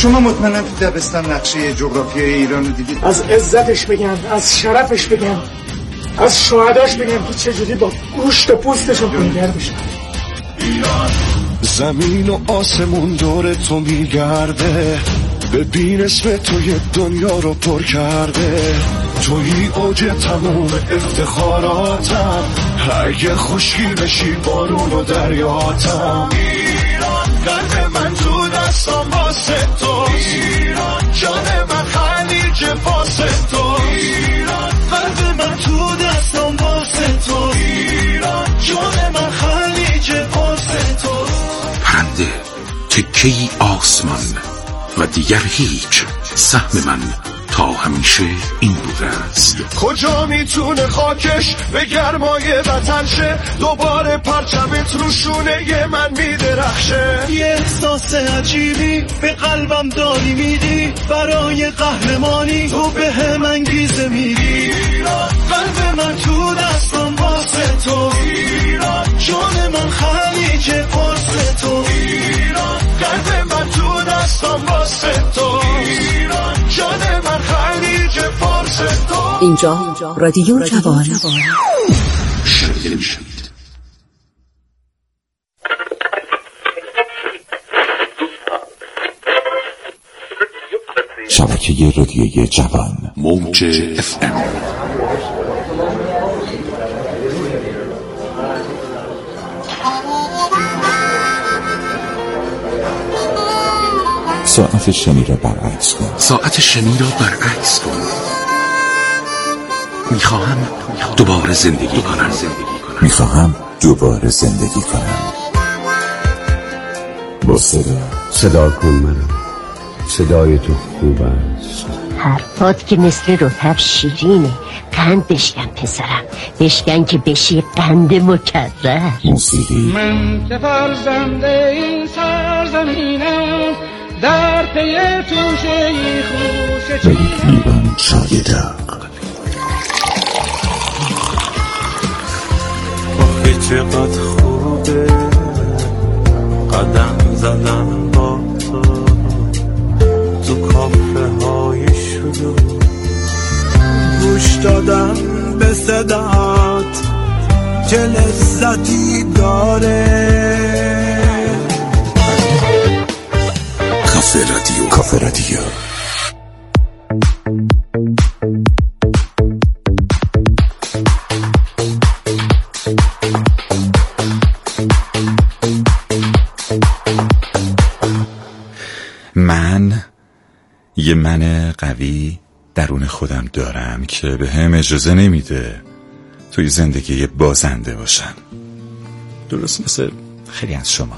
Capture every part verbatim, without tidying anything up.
شما مطمئناً تو دبستان نقشه جغرافیای ایران رو دیدید؟ از عزتش بگم، از شرفش بگم، از شهداش بگم که چجوری با گوشت و پوستشون پیگر بشن. زمین و آسمون دور تو میگرده، ببین اسم توی دنیا رو پر کرده. توی اوج تموم افتخاراتم، اگه خشکی بشی بارون و دریاتم. ایران قلب من تو دستم واسه تو، ایران جان من خلیج واسه تو، ایران قلب من تو دستم واسه تو، ایران جان من خلیج واسه تو. پرنده تکه‌ای آسمان و دیگر هیچ، سهم من تا همیشه این بوده است. کجا میتونه خاکش به گرمای وطن شه، دوباره پرچمت رو شونه من میدرخشه. یه احساس عجیبی به قلبم داری میدی، برای قهرمانی تو به هم انگیزه میدی. ایران قلب من تو دستم واسه تو، ایران جان من خلیج واسه تو، ایران قلب من تو دستم واسه تو، ایران جان من خلیج واسه تو. اینجا رادیو جوان. شنیده میشوید. شبکه رادیوی جوان، موج اف ام. ساعت شنی را برعکس کن. ساعت شنی را برعکس کن. میخواهم دوباره زندگی کنم. میخواهم دوباره زندگی کنم. با صدا صدا کن منم، صدای تو خوب است. حرفات که مثل رطب شیرینه. قند بشکن پسرم، بشکن که بشی قند مکرر. موسیقی. من که فرزنده این سرزمینم، در پی توشه خوش و یک لیوان چای داغ. آخه چقدر خوبه قدم زدم با تو، تو کافه های شلوغ، گوش دادم به صدات چه لذتی داره. کافه رادیو. کافه رادیو. من یه من قوی درون خودم دارم که به هم اجازه نمیده توی زندگی بازنده باشم، درست مثل خیلی از شما.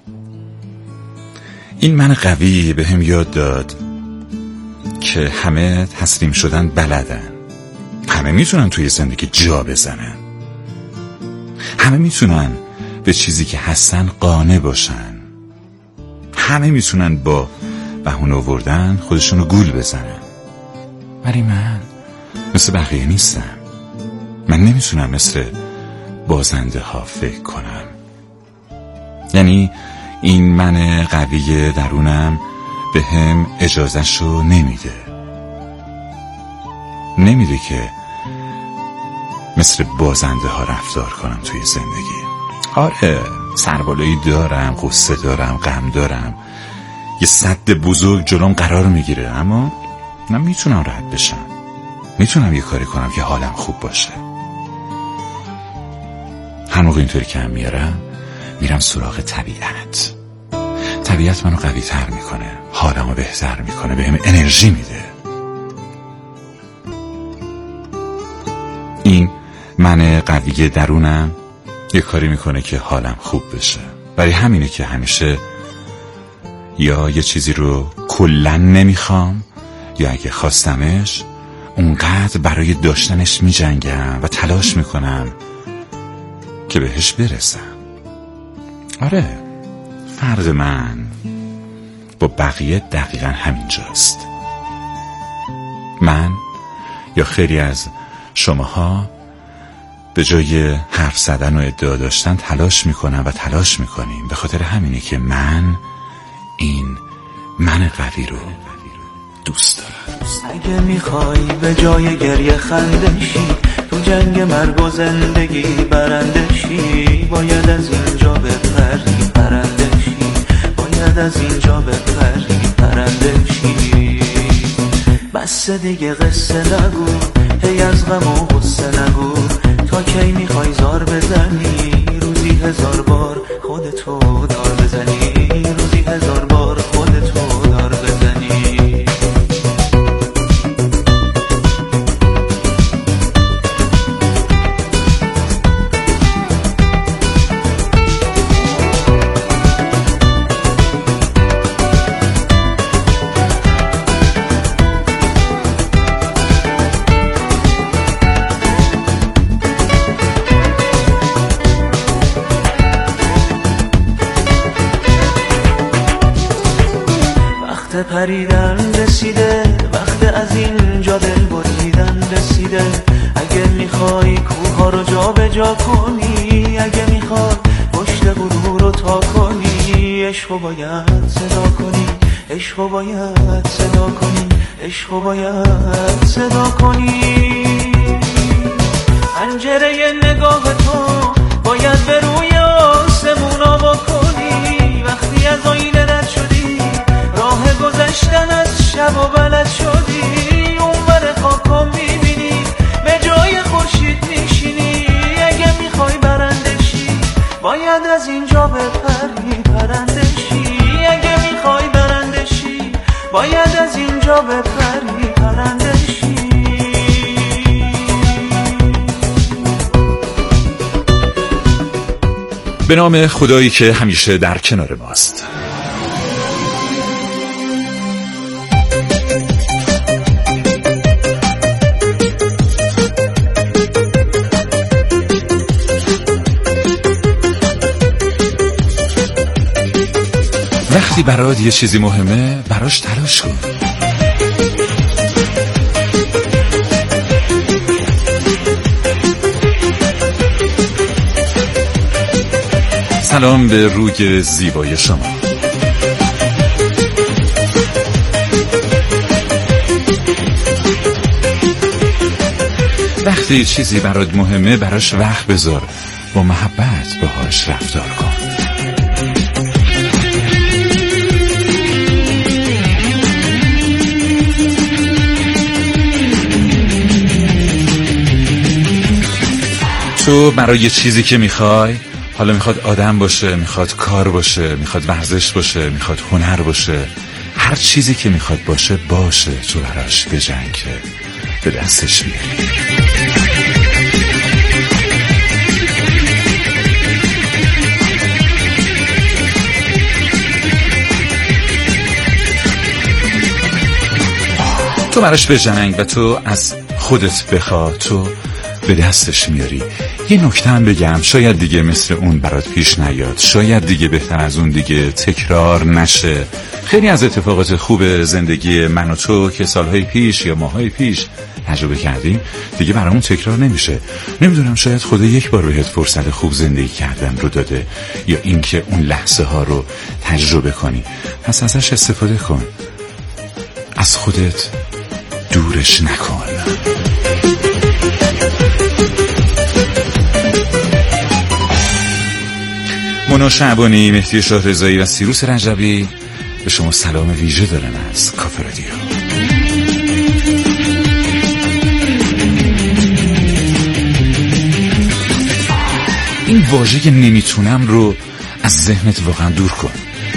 این من قوی به هم یاد داد که همه تسلیم شدن بلدن، همه میتونن توی زندگی جا بزنن، همه میتونن به چیزی که هستن قانع باشن، همه میتونن با بهونه آوردن خودشونو گول بزنن. ولی من مثل بقیه نیستم. من نمیتونم مثل بازنده ها فکر کنم. یعنی این من قوی درونم به هم اجازهشو نمیده نمیده که مثل بازنده ها رفتار کنم توی زندگی. آره سربالایی دارم، غصه دارم، غم دارم، یه سد بزرگ جلوم قرار میگیره، اما من میتونم رد بشم، میتونم یه کاری کنم که حالم خوب باشه. هر موقع اینطوری که هم میارم میرم سراغ طبیعت. طبیعت منو قوی تر میکنه، حالمو بهتر میکنه، بهم انرژی میده. این من قوی درونم یه کاری میکنه که حالم خوب بشه. برای همینه که همیشه یا یه چیزی رو کلن نمیخوام، یا اگه خواستمش اونقدر برای داشتنش میجنگم و تلاش میکنم که بهش برسم. آره فرق من با بقیه دقیقا همینجاست. من یا خیلی از شماها به جای حرف زدن و ادعا داشتن تلاش میکنم و تلاش میکنیم. به خاطر همینه که من این من قوی رو دوست دارم. اگه میخوای به جای گریه خنده شی، تو جنگ مرگ و زندگی برنده شی، باید از اینجا بپری پرنده شی، باید از اینجا بپری پرنده شی. بس دیگه قصه نگو، هی از غم و غصه نگو، تا کی میخوای زار بزنی، روزی هزار بار خودتو دار بزنی، روزی هزار بار خودتو دار بزنی. وقت پریدن رسیده، وقت از اینجا دل بریدن رسیده. اگه میخوای کوها رو جا به جا کنی، اگه میخوای پشت غرور رو تا کنی، عشقو باید صدا کنی، عشقو باید صدا کنی، عشقو باید صدا کنی. پنجره نگاه تو باید به روی آسمون آوا کنی. وقتی از آینه رد شدی، راه گذشتن از شب و بلد شدی، اونور خاکو میبینی، به جای خورشید میشینی. اگه میخوای برنده شی، باید از اینجا بپری پرنده شی، اگه میخوای برنده شی، باید از اینجا بپری پرنده شی. به نام خدایی که همیشه در کنار ماست. وقتی برات یه چیزی مهمه، براش تلاش کن. سلام به روی زیبای شما. وقتی چیزی برات مهمه، براش وقت بذار، با محبت باهاش رفتار کن. تو برای چیزی که میخوای، حالا میخواد آدم باشه، میخواد کار باشه، میخواد ورزش باشه، میخواد هنر باشه، هر چیزی که میخواد باشه باشه، تو براش بجنگ که به دستش بیاری. تو براش بجنگ و تو از خودت بخوا، تو به دستش میاری. یه نکته هم بگم، شاید دیگه مثل اون برات پیش نیاد، شاید دیگه بهتر از اون دیگه تکرار نشه. خیلی از اتفاقات خوب زندگی من و تو که سالهای پیش یا ماهای پیش تجربه کردیم دیگه برامون تکرار نمیشه. نمیدونم، شاید خدا یک بار بهت فرصت خوب زندگی کردن رو داده، یا اینکه اون لحظه ها رو تجربه کنی. پس ازش استفاده کن، از خودت دورش نکن. مونا شعبانی، مهدی شاهرضایی و سیروس رجبی به شما سلام ویژه دارن از کافه رادیو. این واژه نمیتونم رو از ذهنت واقعا دور کن.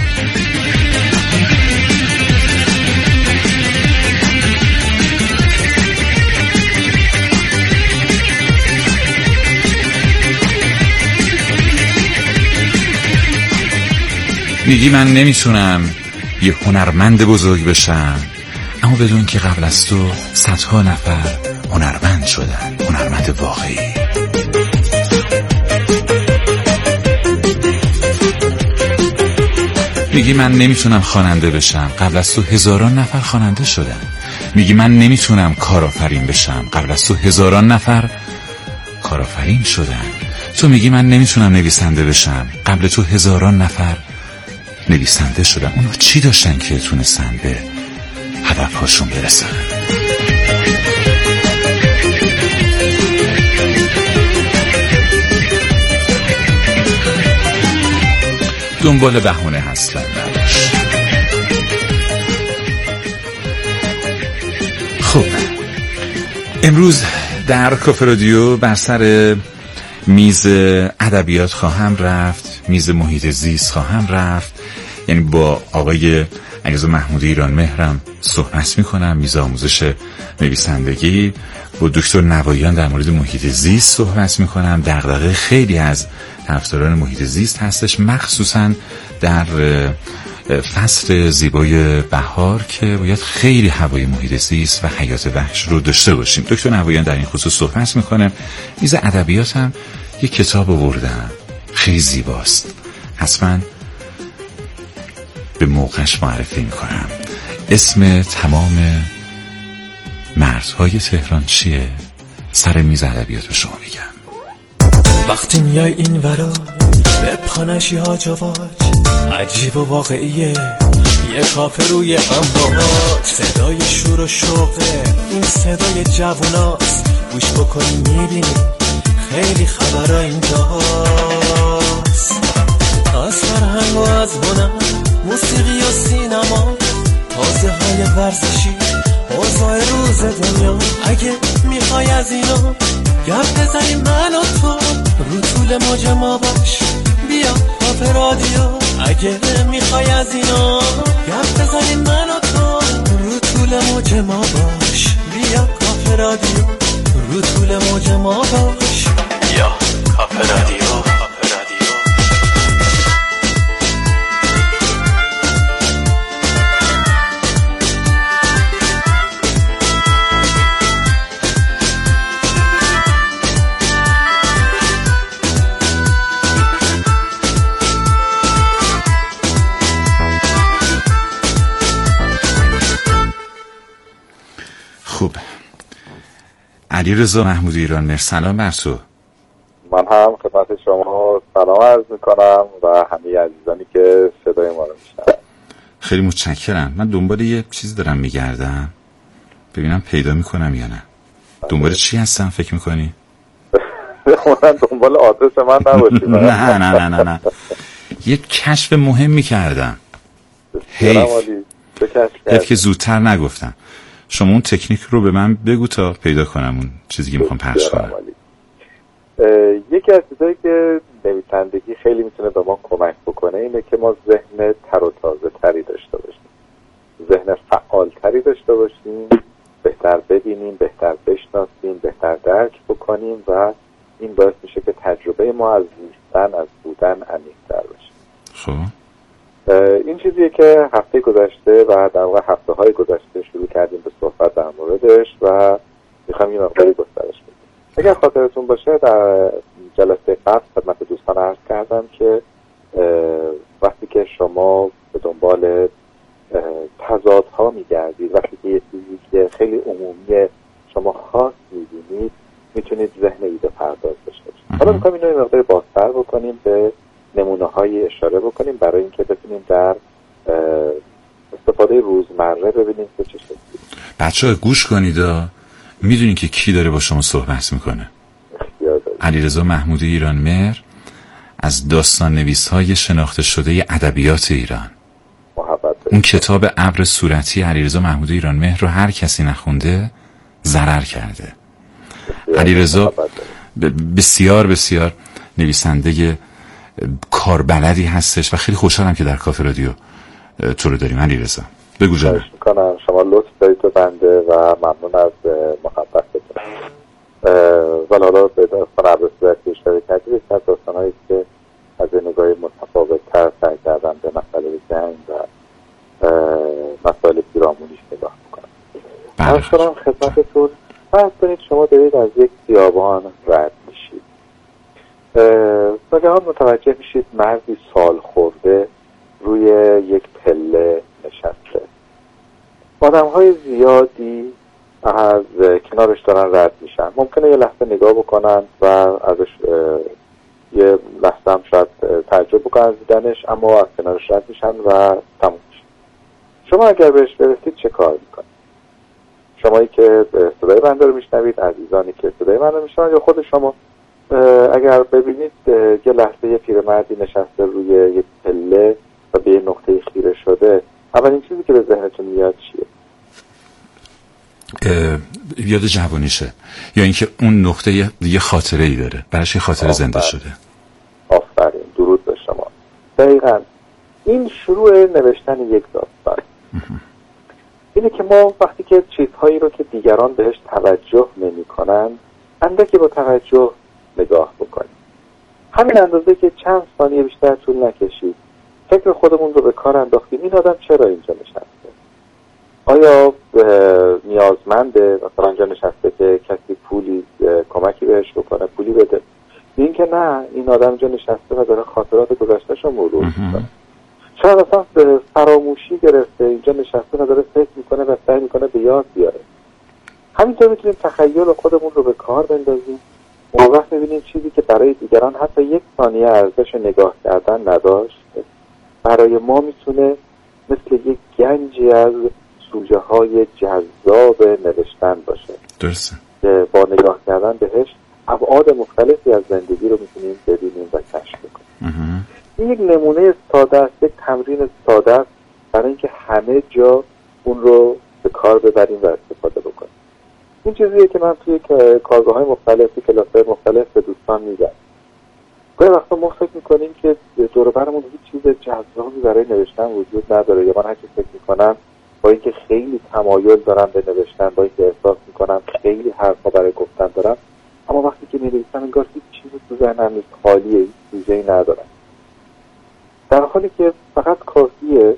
میگی من نمیتونم یه هنرمند بزرگ بشم، اما بدون که قبل از تو صدها نفر هنرمند شدن، هنرمند واقعی. میگی من نمیتونم خواننده بشم، قبل از تو هزاران نفر خواننده شدن. میگی من نمیتونم کارآفرین بشم، قبل از تو هزاران نفر کارآفرین شدن. تو میگی من نمیتونم نویسنده بشم، قبل تو هزاران نفر نویسنده شدن. اونا چی داشتن که تونستن به هدفهاشون برسن؟ دنبال بهونه هستن نباش. خب امروز در کافه رادیو بر سر میز ادبیات خواهم رفت، میز محیط زیست خواهم رفت، یعنی با آقای علیرضا محمودی ایرانمهرم صحبت میکنم، میز آموزش نویسندگی. با دکتر نواییان در مورد محیط زیست صحبت میکنم. دغدغه خیلی از طرفداران محیط زیست هستش، مخصوصا در فصل زیبای بهار که باید خیلی هوای محیط زیست و حیات وحش رو داشته باشیم. دکتر نواییان در این خصوص صحبت میکنه. میز ادبیات هم یک کتاب آوردم، خیلی زیباست، حتما به موقعش معرفی میکنم. اسم تمام مردهای تهران چیه؟ سر میز ادبیات به شما میگم. وقتی میای این ورا به پانشی ها جواج، عجیب و واقعیه یه کافه روی امواج، صدای شور و شوقه این صدای جووناست، گوش بکنی میبینی خیلی خبرها اینجاست. از فرهنگ و از هنر، موسیقی و سینما، تازه های ورزشی، اوضاع روز دنیا. اگه میخوای از اینا گپ بزنیم من و تو، رو طول موج ما باش، بیا کافه رادیو. اگه میخوای از اینا گپ بزنیم من و تو، رو طول موج ما باش، بیا کافه رادیو. رو طول موج ما باش، بیا کافه رادیو. خوب، علیرضا محمودی ایرانمهر، سلام بر تو. من هم خدمت شما سلام عرض میکنم و همه عزیزانی که صدای ما رو میشنون. خیلی متشکرم. من دنبال یه چیز دارم میگردم، ببینم پیدا میکنم یا نه. دنبال چی هستم فکر میکنی؟ من دنبال آدرس من نباشی. نه نه نه نه نه یه کشف مهم میکردم. حیف حیف که زودتر نگفتم. شما اون تکنیک رو به من بگو تا پیدا کنم اون چیزی که میخوام پخش کنم. یکی از چیزایی که نویسندگی خیلی میتونه به ما کمک بکنه اینه که ما ذهن تر و تازه تری داشته باشیم، ذهن فعال تری داشته باشیم، بهتر ببینیم، بهتر بشناسیم، بهتر درک بکنیم و این باعث میشه که تجربه ما از زیستن، از بودن عمیق‌تر بشه. خب این چیزیه که هفته گذشته و در واقع هفته های گذشته شروع کردیم به صحبت در موردش و میخوام این مقداری گسترش بدیم. اگر خاطرتون باشه در جلسه قبل خدمت دوستان عرض کردم که وقتی که شما به دنبال تضادها میگردید، وقتی که یه چیزی که خیلی عمومی شما خاص میبینید، میتونید ذهن ایده پرداز داشته باشید. حالا میخوام اینو یه مقداری بازتر بکنیم، به نمونه های اشاره بکنیم برای اینکه بتونیم در استفاده روزمره ببینیم که چه شکلی. بچه‌ها گوش کنید، میدونین که کی داره با شما صحبت میکنه؟ علیرضا محمودی ایرانمهر از داستان نویس های شناخته شده ادبیات ایران. اون کتاب ابر صورتی علیرضا محمودی ایرانمهر رو هر کسی نخونده ضرر کرده. علیرضا بسیار بسیار نویسنده کاربلدی هستش و خیلی خوشحالم که در کافه رادیو تو رو داریم. علیرضا بگو جانم. خواهش میکنم، شما لطف دارید به بنده و ممنون از محبتتون. ولی حالا به داستان ابر صورتی اشاره کردید، یکی از داستان‌هایی که از نگاه متفاوت‌تر سعی کردم به مسئله جنگ و مسائل پیرامونیش نگاه میکنم. عرض کنم خدمتتون، فرض کنید شما دارید از یک خیابان رد میشید، ناگهان متوجه میشید مردی سال خورده روی یک پله نشسته. آدم‌های زیادی از کنارش دارن رد میشن. ممکنه یه لحظه نگاه بکنن و ازش یه لحظه هم شاید تعجب بکنن از دیدنش، اما از کنارش رد میشن و تموم میشه. شما اگر بهش برسید چه کار میکنید؟ شمایی که صدای بنده رو میشنوید، عزیزانی که صدای من رو میشنوید، یا خود شما اگر ببینید یه لحظه یه پیرمردی نشسته روی یه پله و به یه نقطه خیره شده، اولین چیزی که به ذهنتون میاد چیه؟ یاد جوانیشه، یا اینکه اون نقطه یه, یه خاطره ای داره، براش یه خاطره آفرین. زنده شده. آفرین، درود به شما. دقیقاً این شروع نوشتن یک داستان اینه که ما وقتی که چیزهایی رو که دیگران بهش توجه نمی کنن اندکی با توجه نگاه بکنیم. همین اندازه که چند ثانیه بیشتر طول نکشید فکر خودمون رو به کار انداختیم این آدم چرا اینجا نشسته؟ آیا نیازمنده مثلا اینجا نشسته که کسی پولی کمکی بهش بکنه، پولی بده؟ این که نه، این آدم اینجا نشسته و داره خاطرات گذشته‌شو مرور میکنه. شاید اصلا فراموشی گرفته اینجا نشسته و داره فکر میکنه و سعی میکنه به یاد بیاره. همینطور میتونیم تخیل خودمون رو به کار بندازیم. اون وقت میبینیم چیزی که برای دیگران حتی یک ثانیه ارزش نگاه کردن نداشت برای ما میتونه مثل یک گنجی از سوژه های جذاب نوشتن باشه. درسته. که با نگاه کردن بهش ابعاد مختلفی از زندگی رو میتونیم ببینیم و کشف کنیم. این یک نمونه ساده است، یک تمرین ساده است برای اینکه همه جا اون رو به کار ببریم و استفاده بکنیم. این چیزیه که من توی کارگاه های مختلفی، کلاس های مختلف به دوستان میگم. گاهی وقتا ما فکر میکنیم که دور و برمون هیچ چیز جذابی برای نوشتن وجود نداره، یا من هرچی فکر میکنم با اینکه خیلی تمایل دارم به نوشتن، با اینکه احساس میکنم خیلی حرفا برای گفتن دارم، اما وقتی که می‌نویسم انگار هیچ چیزی تو ذهنم نیست، خالیه، هیچ چیزی ندارم. در حالی که فقط کافیه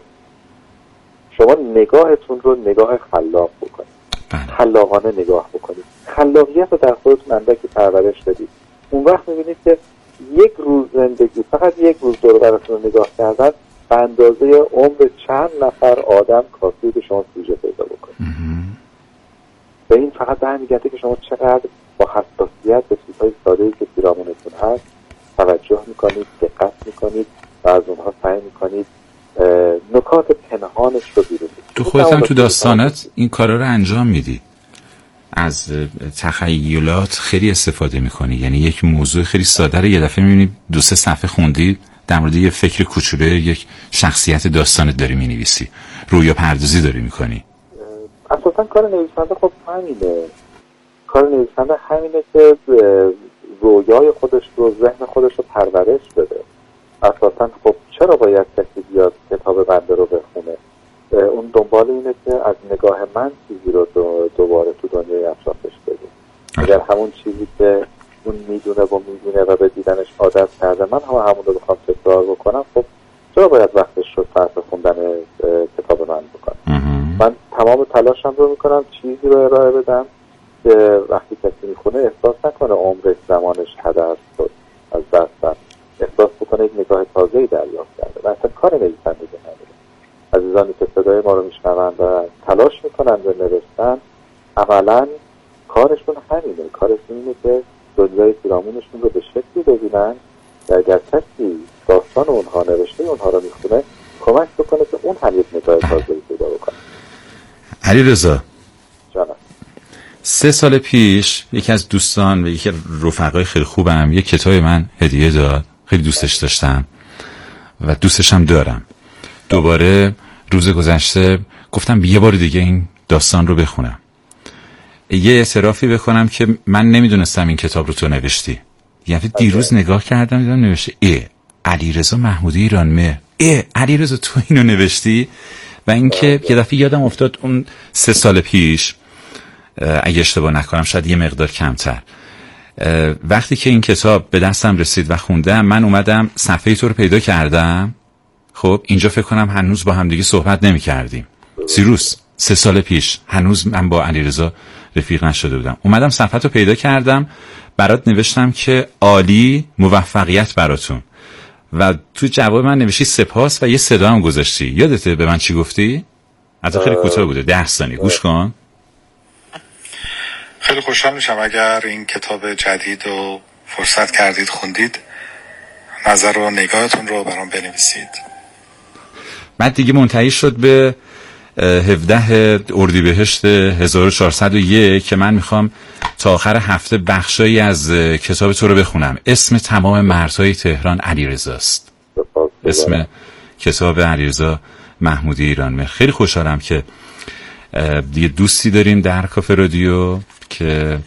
شما نگاهتون رو نگاه خلاق بکنید، خلاقانه نگاه بکنید، خلاقیت رو در خودتون اندکی پرورش بدید. اون وقت می‌بینید که یک روز زندگی، فقط یک روز دور و براتون رو نگاه کردن به اندازه عمر چند نفر آدم کافیه که شما سوژه پیدا بکنید. به این فقط به همین گرده که شما چقدر با حساسیت به چیزهای ساده‌ای که پیرامونتون هست توجه میکنید، دقت میکنید و از اونها سعی میکنید نکات پنهانش رو بیرون بکنید. تو خودت هم تو داستانات این کارا رو انجام میدی، از تخیلات خیلی استفاده میکنی، یعنی یک موضوع خیلی ساده رو یه دفعه میبینی دو سه صفحه خوندی در مورد یه فکر کوچوله یک شخصیت داستانت داری مینویسی، رویا پردازی داری میکنی. اساسا کار نویسنده خب همینه، کار نویسنده همینه که رویای خودش رو، ذهن خودش رو پرورش بده. اساسا خب چرا باید کسی بیاد کتاب بنده رو بخونه؟ اون دنبال اینه که از نگاه من چیزی رو دو دوباره تو دنیای اطرافش بده. اگر همون چیزی که اون میدونه و میدونه و به دیدنش عادت کرده من هم همون رو بخوام تکرار بکنم، خب چرا باید وقتش رو صرف خوندن کتاب من بکنم؟ من تمام تلاشم رو میکنم چیزی رو ارائه بدم که وقتی کسی میخونه احساس نکنه عمرش، زمانش هدر شد، از دست احساس بکنه یک نگاه تازه‌ای دریافت کرده. و اصلا کار نویسندگی نداره. عزیزانی که صدای ما رو میشنوند و تلاش میکنن به نوشتن، عملاً کارشون همینه، کارشون اینه که دنیای پیرامونشون رو به شکلی ببینن و اگر کسی داستان اونها نوشته اونها رو میخونه کمک بکنه که اون هم یک نگاه تازه‌ای پیدا بکنه. علیرضا جانم، سه سال پیش یکی از دوستان و یکی از رفقای خیلی خوبم یک کتاب من هدیه داد، خیلی دوستش داشتم و دوستش هم دارم. دوباره روز گذشته گفتم یه بار دیگه این داستان رو بخونم. یه اعترافی بکنم که من نمیدونستم این کتاب رو تو نوشتی. یعنی دیروز نگاه کردم دیدم نوشته ای علیرضا محمودی ایرانمهر، ای علیرضا تو اینو نوشتی. و اینکه یه دفعه یادم افتاد اون سه سال پیش اگه اشتباه نکنم شاید یه مقدار کمتر، وقتی که این کتاب به دستم رسید و خوندم من اومدم صفحه تو رو پیدا کردم. خب اینجا فکر کنم هنوز با هم دیگه صحبت نمی کردیم. سیروس سه سال پیش هنوز من با علیرضا رفیق نشده بودم. اومدم صفحه تو پیدا کردم برات نوشتم که عالی، موفقیت براتون، و تو جواب من نوشتی سپاس و یه صدا هم گذاشتی. یادته به من چی گفتی؟ حتی خیلی کوتاه بوده، ده ثانیه، گوش کن. خیلی خوشحال میشم اگر این کتاب جدید رو فرصت کردید خوندید نظر و نگاهتون رو برام بنویسید. بعد دیگه منتهی شد به هفده اردیبهشت هزار و چهارصد و یک که من میخوام تا آخر هفته بخشایی از کتاب تو رو بخونم. اسم تمام مردهای تهران علیرضاست. اسم کتاب علیرضا محمودی ایرانمهر. خیلی خوشحالم که یه دوستی داریم در کافه رادیو که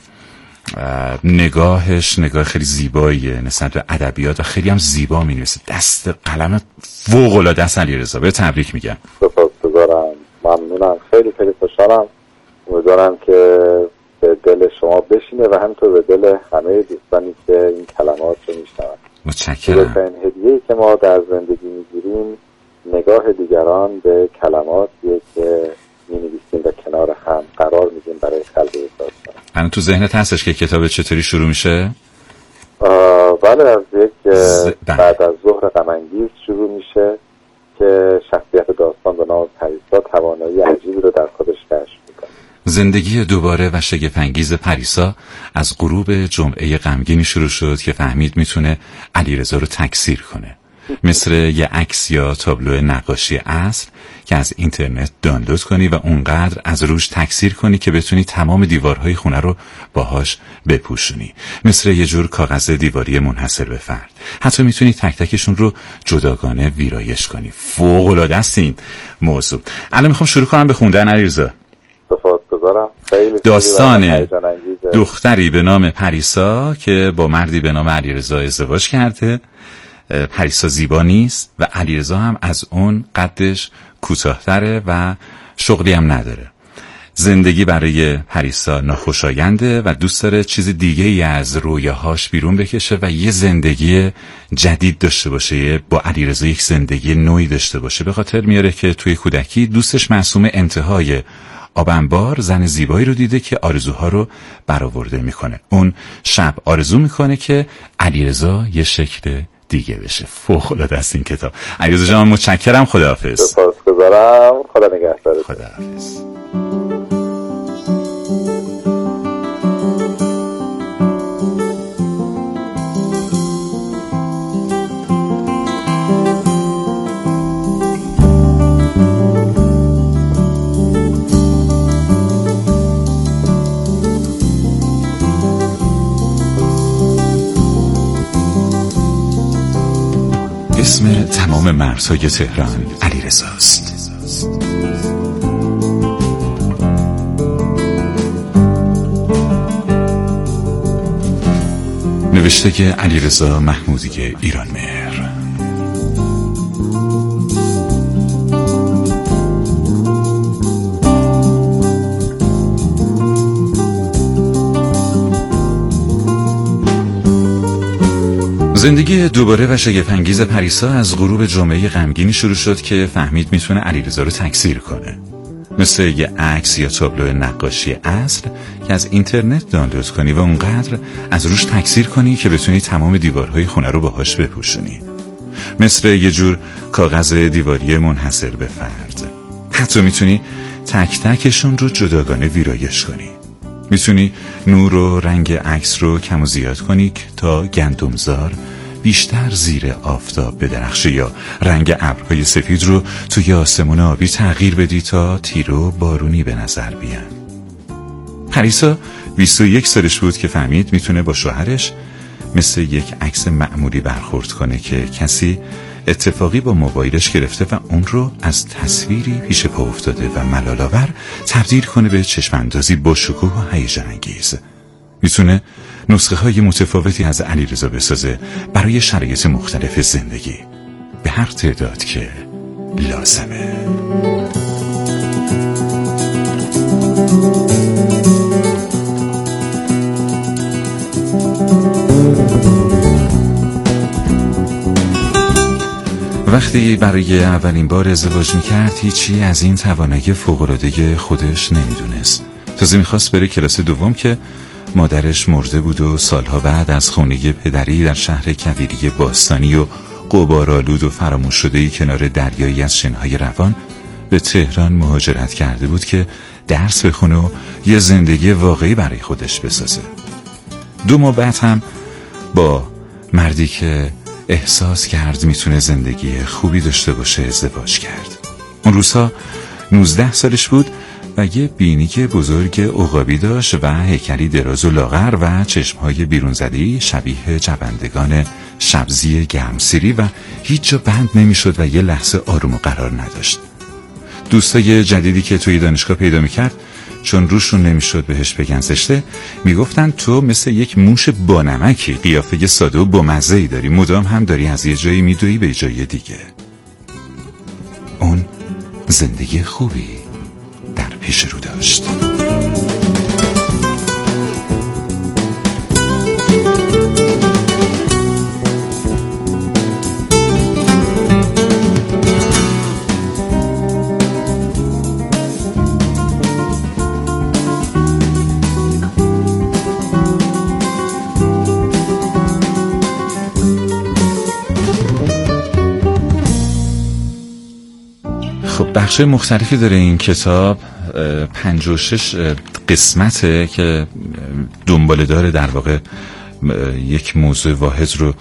نگاهش نگاه خیلی زیباییه نسبت به ادبیات و خیلی هم زیبا می‌نویسه. دست قلم فوق‌العاده است علیرضا. به تبریک میگم. سپاسگزارم. ممنونم. خیلی خیلی خوشحالم. امیدوارم که به دل شما بشینه و همینطور به دل همه دوستانی که این کلمات رو میشنون. متشکرم. بزرگترین هدیه‌ای که ما در زندگی میگیریم نگاه دیگران به کلماتیه که می‌نویسیم و کنار هم قرار میدیم برای خلق داستان. الان تو ذهنت هستش که کتاب چطوری شروع میشه؟ بله، از یک ز... بعد از ظهر غم‌انگیز شروع میشه که شخصیت داستان به نام پریسا توانایی عجیبی رو در خودش کشف میکنه. زندگی دوباره و شگفت‌انگیز پریسا از غروب جمعه غمگینی شروع شد که فهمید میتونه علیرضا رو تکثیر کنه. مثل یه عکس یا تابلو نقاشی اصل که از اینترنت دانلود کنی و اونقدر از روش تکثیر کنی که بتونی تمام دیوارهای خونه رو باهاش بپوشونی. مثل یه جور کاغذ دیواری منحصر به فرد. حتی میتونی تک تکشون رو جداگانه ویرایش کنی. فوق‌العاده است این موضوع. الان میخوام شروع کنم به خوندن علیرضا. سپاسگزارم. داستان دختری به نام پریسا که با مردی به نام علیرضا ازدواج کرده. پریسا زیبا نیست و علیرضا هم از اون قدش کوتاه‌تره و شغلی هم نداره. زندگی برای پریسا ناخوشاینده و دوست داره چیز دیگه ای از رویاهاش بیرون بکشه و یه زندگی جدید داشته باشه، با علیرضا یک زندگی نوعی داشته باشه. به خاطر میاره که توی کودکی دوستش معصومه انتهای آبنبار زن زیبایی رو دیده که آرزوها رو برآورده میکنه. اون شب آرزو میکنه که علیرضا یه شکل دیگه بشه. فوق‌العاده است این کتاب. علیرضا جان متشکرم. خداحافظ. سپاسگزارم. خدا نگهدارت. خداحافظ. اسم تمام مرزهای تهران علیرضاست. نوشته علیرضا محمودی ایرانمهر. زندگی دوباره و شگفت‌انگیز پریسا از غروب جمعه غمگینی شروع شد که فهمید میتونه علیرضا رو تکثیر کنه. مثل یه عکس یا تابلو نقاشی اصل که از اینترنت دانلود کنی و اونقدر از روش تکثیر کنی که بتونی تمام دیوارهای خونه رو باهاش بپوشونی. مثل یه جور کاغذ دیواری منحصر به فرد. حتی میتونی تک تکشون رو جداگانه ویرایش کنی. میتونی نور و رنگ عکس رو کم و زیاد کنی تا گندمزار بیشتر زیر آفتاب بدرخشه یا رنگ ابرهای سفید رو توی آسمون آبی تغییر بدی تا تیره و بارونی به نظر بیان. پریسا بیست و یک سالش بود که فهمید میتونه با شوهرش مثل یک عکس معمولی برخورد کنه که کسی اتفاقی با موبایلش گرفته و اون رو از تصویری پیش پا افتاده و ملال‌آور تبدیل کنه به چشم‌اندازی با شکوه و هیجان انگیز. میتونه نسخه های متفاوتی از علیرضا بسازه برای شرایط مختلف زندگی به هر تعداد که لازمه. وقتی برای اولین بار ازدواج میکرد هیچی از این توانایی فوق‌العاده خودش نمیدونست. تازه میخواست بره کلاس دوم که مادرش مرده بود و سالها بعد از خونه پدری در شهر کویری باستانی و غبارآلود و فراموش شده‌ای کنار دریایی از شنهای روان به تهران مهاجرت کرده بود که درس بخونه و یه زندگی واقعی برای خودش بسازه. دو ماه بعد هم با مردی که احساس کرد میتونه زندگی خوبی داشته باشه ازدواج کرد. اون روزها نوزده سالش بود و یه بینی بزرگ عقابی داشت و هیکلی دراز و لاغر و چشمهای بیرون زده‌ای شبیه جوندگان شبزی گرمسیری و هیچ جا بند نمیشد و یه لحظه آروم و قرار نداشت. دوستای جدیدی که توی دانشگاه پیدا میکرد چون روشون نمیشد بهش بگن زشته میگفتن تو مثل یک موش بانمکی، قیافه ساده و بامزه‌ای داری، مدام هم داری از یه جایی میدوی به جای دیگه. اون زندگی خوبی در پیش رو داشت. بخش مختلفی داره این کتاب، پنجاه و شش قسمته که دنباله داره، در واقع یک موضوع واحد رو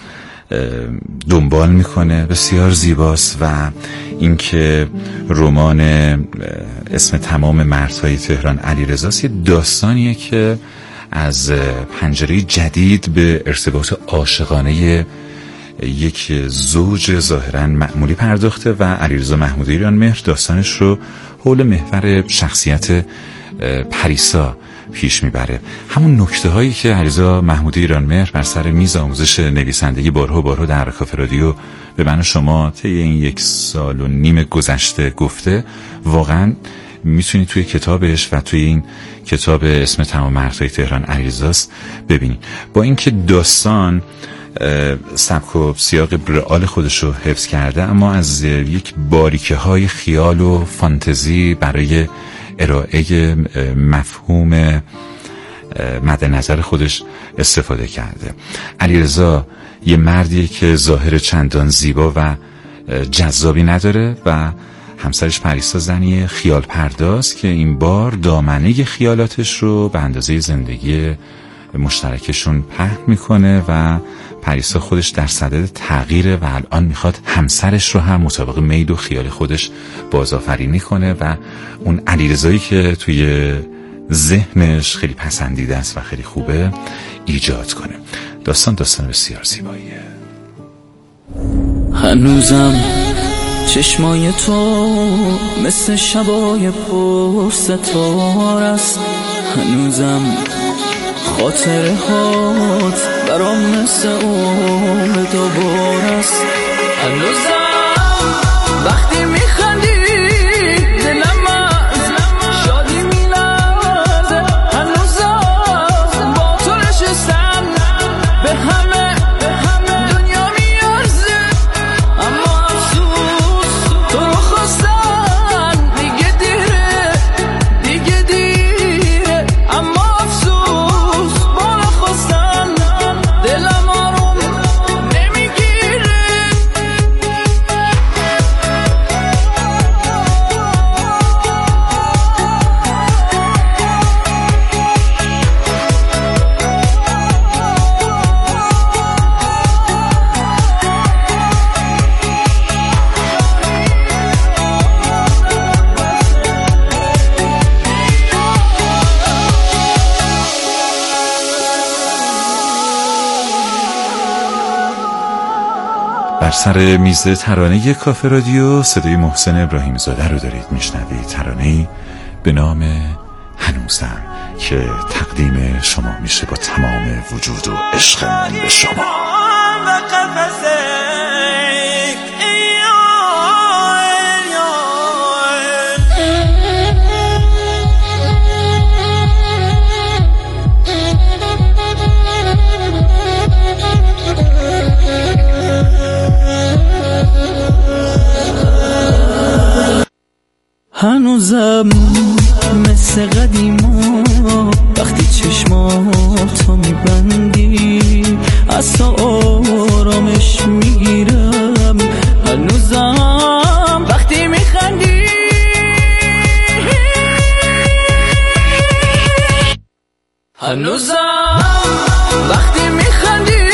دنبال میکنه. بسیار زیباست و اینکه رمان اسم تمام مردهای تهران علیرضاست یه داستانیه که از پنجره جدید به ارتباط عاشقانه یک زوج ظاهراً معمولی پرداخته و علیرضا محمودی ایرانمهر داستانش رو حول محور شخصیت پریسا پیش میبره. همون نکته هایی که علیرضا محمودی ایرانمهر بر سر میز آموزش نویسندگی بارها بارها در کافه رادیو به من و شما طی این یک سال و نیم گذشته گفته، واقعاً میتونید توی کتابش و توی این کتاب اسم تمام مردهای تهران علیرضاست ببینید. با اینکه داستان سبک و سیاق رئال خودش رو حفظ کرده، اما از یک باریکه های خیال و فانتزی برای ارائه مفهوم مد نظر خودش استفاده کرده. علیرضا یه مردیه که ظاهر چندان زیبا و جذابی نداره و همسرش پریسا زنی خیال پرداز که این بار دامنه خیالاتش رو به اندازه زندگی مشترکشون پهن میکنه و پریسا خودش در صدد تغییره و الان میخواد همسرش رو هم مطابق میل و خیال خودش بازآفرینی کنه و اون علیرضایی که توی ذهنش خیلی پسندیده است و خیلی خوبه ایجاد کنه. داستان داستان بسیار زیباییه. هنوزم چشمای تو مثل شبای پر ستاره است، هنوزم خاطره هات برام مثل عمر دوباره است، هنوزم وقتی میخندی دلم از شادی میلرزه، هنوزم با تو نشستم به همه دنیا میارزه، اما افسوس تو رو خواستن دیگه دیره دیگه دیره، اما افسوس بالا خواستن دلم آروم نمیگیره. بر سر میز ترانه کافه رادیو صدای محسن ابراهیم زاده رو دارید میشنوید، ترانه‌ای به نام هنوزم که تقدیم شما میشه با تمام وجود و عشق من به شما. هنوزم مثل قدیما وقتی چشماتو میبندی از تو آرامش میگیرم، هنوزم وقتی میخندی هنوزم وقتی میخندی